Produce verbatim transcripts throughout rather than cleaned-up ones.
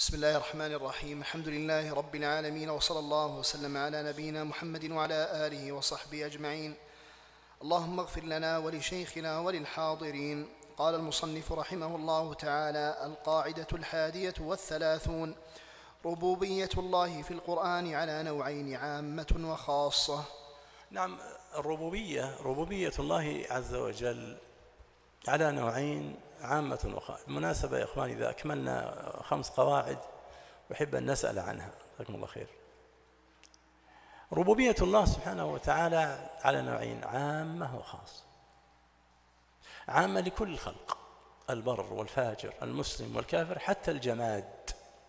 بسم الله الرحمن الرحيم. الحمد لله رب العالمين، وصلى الله وسلم على نبينا محمد وعلى آله وصحبه أجمعين. اللهم اغفر لنا ولشيخنا وللحاضرين. قال المصنف رحمه الله تعالى: القاعدة الحادية والثلاثون: ربوبية الله في القرآن على نوعين، عامة وخاصة. نعم، الربوبية ربوبية الله عز وجل على نوعين، عامة وخاصة. بالمناسبة يا إخواني، إذا أكملنا خمس قواعد أحب أن نسأل عنها، جزاكم الله خير. ربوبية الله سبحانه وتعالى على نوعين، عامة وخاصة. عامة لكل الخلق، البر والفاجر، المسلم والكافر، حتى الجماد.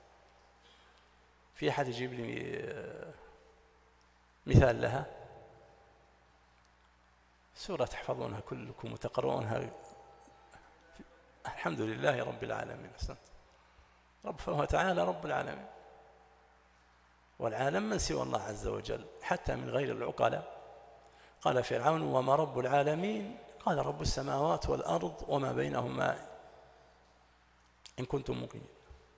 في أحد يجيب لي مثال لها؟ سورة تحفظونها كلكم وتقرؤونها، الحمد لله رب العالمين. أحسنت. رب فهو تعالى رب العالمين، والعالم من سوى الله عز وجل حتى من غير العقلاء. قال فرعون: وما رب العالمين؟ قال: رب السماوات والأرض وما بينهما إن كنتم موقنين.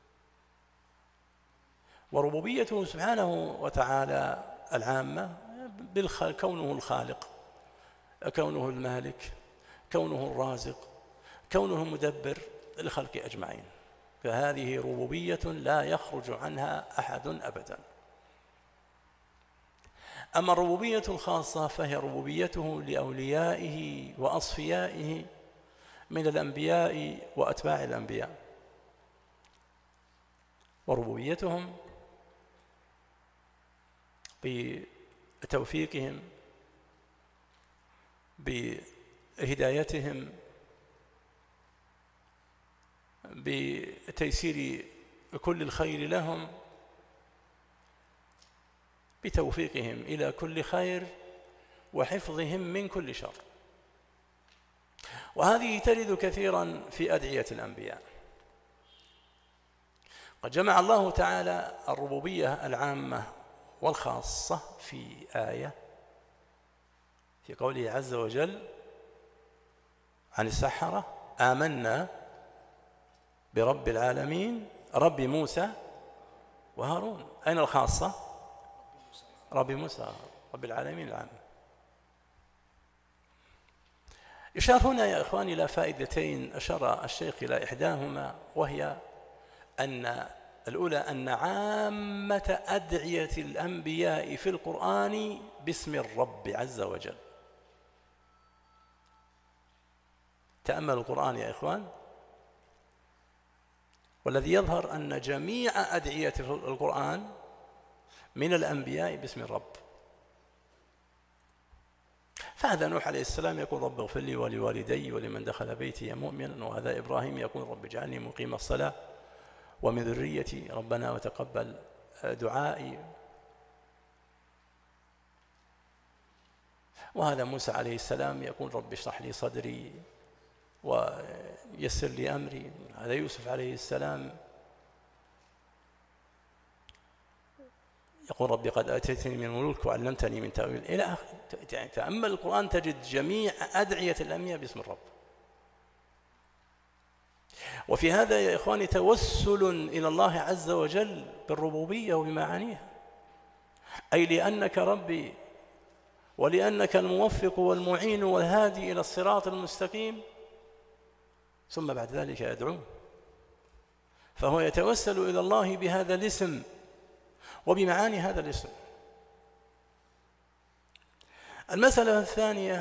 وربوبيته سبحانه وتعالى العامة كونه الخالق، كونه المالك، كونه الرازق، كونه المدبر للخلق أجمعين، فهذه ربوبية لا يخرج عنها أحد أبدا. أما الربوبية الخاصة فهي ربوبيته لأوليائه وأصفيائه من الأنبياء وأتباع الأنبياء، وربوبيتهم بتوفيقهم، بهدايتهم، بتيسير كل الخير لهم، بتوفيقهم إلى كل خير وحفظهم من كل شر. وهذه ترد كثيرا في أدعية الأنبياء. قد جمع الله تعالى الربوبية العامة والخاصة في آية، في قوله عز وجل عن السحرة: آمنا برب العالمين رب موسى وهارون. أين الخاصة؟ رب موسى، رب العالمين العام. يشار هنا يا إخواني إلى فائدتين أشار الشيخ إلى إحداهما، وهي أن الأولى أن عامة أدعية الأنبياء في القرآن باسم الرب عز وجل. تأملوا القرآن يا إخوان، والذي يظهر أن جميع أدعية القرآن من الأنبياء باسم الرب. فهذا نوح عليه السلام يقول: رب اغفر لي ولوالدي ولمن دخل بيتي مؤمنا. وهذا إبراهيم يقول: رب اجعلني مقيم الصلاة ومن ذريتي ربنا وتقبل دعائي. وهذا موسى عليه السلام يقول: رب اشرح لي صدري ويسر لي أمري. هذا يوسف عليه السلام يقول: ربي قد آتيتني من الملك وعلمتني من تأويل إلى آخر. تأمل القرآن تجد جميع أدعية الأنبياء باسم الرب. وفي هذا يا إخواني توسل إلى الله عز وجل بالربوبية وبمعانيها، أي لأنك ربي ولأنك الموفق والمعين والهادي إلى الصراط المستقيم. ثم بعد ذلك يدعوه، فهو يتوسل إلى الله بهذا الاسم وبمعاني هذا الاسم. المسألة الثانية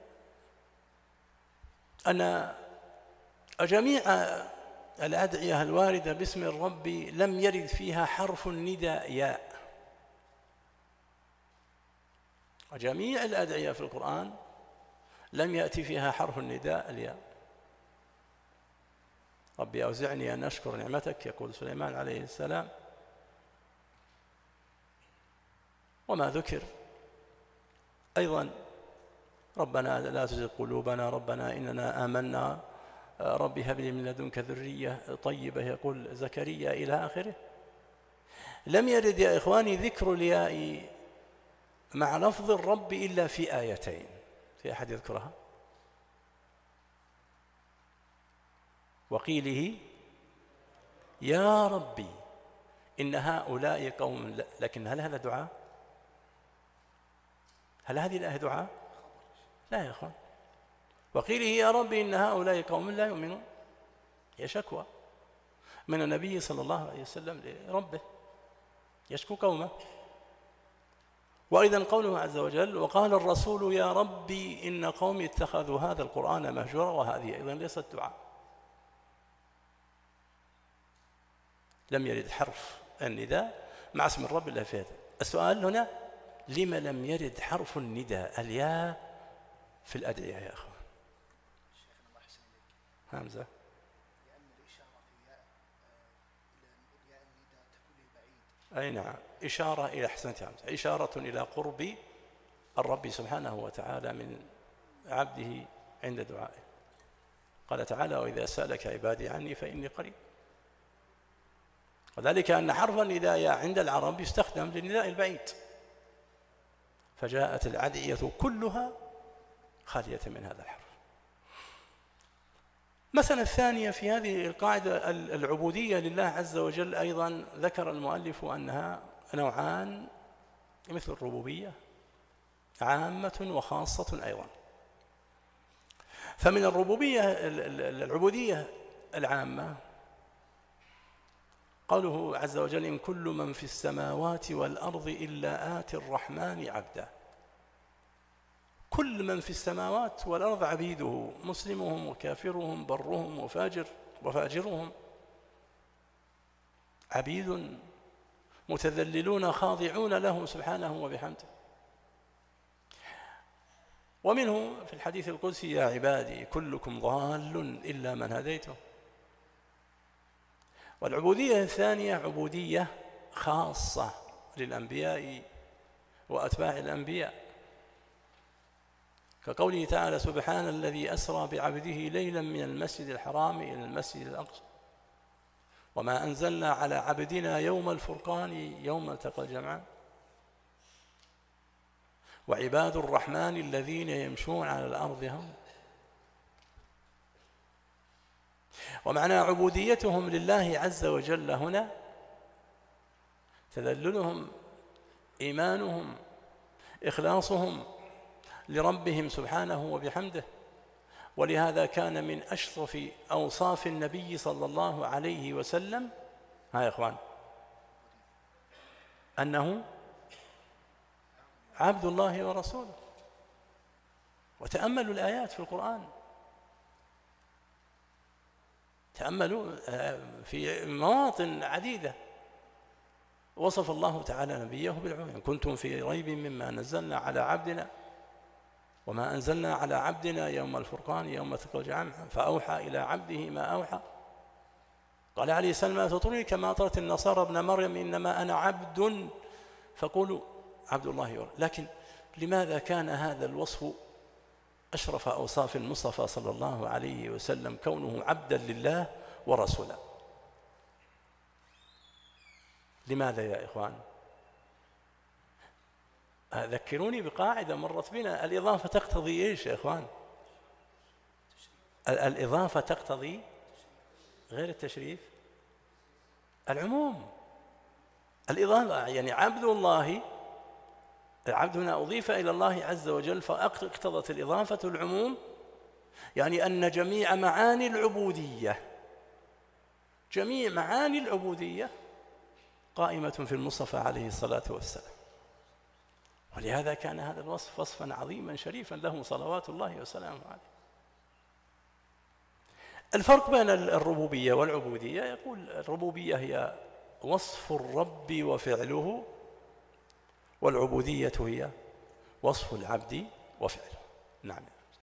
أن جميع الأدعية الواردة باسم الرب لم يرد فيها حرف النداء ياء. وجميع الأدعية في القرآن لم يأتي فيها حرف النداء الياء. ربي أوزعني أن أشكر نعمتك، يقول سليمان عليه السلام. وما ذكر أيضا: ربنا لا تزغ قلوبنا ربنا إننا آمنا ربي هب لي من لدنك ذرية طيبة، يقول زكريا، إلى آخره. لم يرد يا إخواني ذكر الياء مع لفظ الرب إلا في آيتين. في أحد يذكرها؟ وقيله يا ربي إن هؤلاء قوم، لكن هل هذا دعاء؟ هل هذه الآية دعاء؟ لا يا أخوان. وقيله يا ربي إن هؤلاء قوم لا يؤمنون، هي شكوى من النبي صلى الله عليه وسلم لربه، يشكو قومه. وأيضا قوله عز وجل وقال الرسول يا ربي إن قومي اتخذوا هذا القرآن مهجورا، وهذه أيضا ليست دعاء. لم يرد حرف النداء مع اسم الرب إلا في هذا. السؤال هنا لما لم يرد حرف النداء الياء في الأدعية يا أخوان؟ شيخنا الله يحسن إليك. همزة. لأن الإشارة في ياء إلى ياء النداء تكون للبعيد. أي نعم، إشارة إلى أحسنت همزة، إشارة إلى قرب الرب سبحانه وتعالى من عبده عند دعائه. قال تعالى وإذا سألك عبادي عني فإني قريب. وذلك أن حرف النداء عند العرب يستخدم للنداء البعيد، فجاءت الأدعية كلها خالية من هذا الحرف. مثلا الثانية في هذه القاعدة العبودية لله عز وجل، أيضا ذكر المؤلف أنها نوعان مثل الربوبية، عامة وخاصة أيضا. فمن الربوبية العبودية العامة قوله عز وجل إن كل من في السماوات والأرض إلا آتي الرحمن عبدا. كل من في السماوات والأرض عبيده، مسلمهم وكافرهم، برهم وفاجر وفاجرهم، عبيد متذللون خاضعون له سبحانه وبحمده. ومنه في الحديث القدسي يا عبادي كلكم ضال إلا من هديته. والعبودية الثانية عبودية خاصة للأنبياء وأتباع الأنبياء، كقوله تعالى سبحان الذي أسرى بعبده ليلا من المسجد الحرام إلى المسجد الأقصى وما أنزلنا على عبدنا يوم الفرقان يوم التقى الجمعان وعباد الرحمن الذين يمشون على الأرض هم. ومعنى عبوديتهم لله عز وجل هنا تذللهم، إيمانهم، إخلاصهم لربهم سبحانه وبحمده. ولهذا كان من أشرف أوصاف النبي صلى الله عليه وسلم ها يا إخوان أنه عبد الله ورسوله. وتأملوا الآيات في القرآن، تأملوا في مواطن عديدة وصف الله تعالى نبيه بالعبودية. كنتم في ريب مما نزلنا على عبدنا وما أنزلنا على عبدنا يوم الفرقان يوم التقى الجمعان فأوحى إلى عبده ما أوحى. قال عليه السلام لا تطروني كما أطرت النصارى ابن مريم إنما أنا عبد فقولوا عبد الله ورسوله. لكن لماذا كان هذا الوصف أشرف أوصاف المصطفى صلى الله عليه وسلم كونه عبدا لله ورسولا؟ لماذا يا إخوان؟ ذكروني بقاعدة مرت بنا، الإضافة تقتضي إيش يا إخوان؟ الإضافة تقتضي غير التشريف العموم. الإضافة يعني عبد الله، العبد هنا أضيف إلى الله عز وجل فاقتضت الإضافة العموم، يعني أن جميع معاني العبودية جميع معاني العبودية قائمة في المصطفى عليه الصلاة والسلام. ولهذا كان هذا الوصف وصفا عظيما شريفا له صلوات الله وسلامه عليه. الفرق بين الربوبية والعبودية، يقول الربوبية هي وصف الرب وفعله، والعبودية هي وصف العبد وفعله. نعم.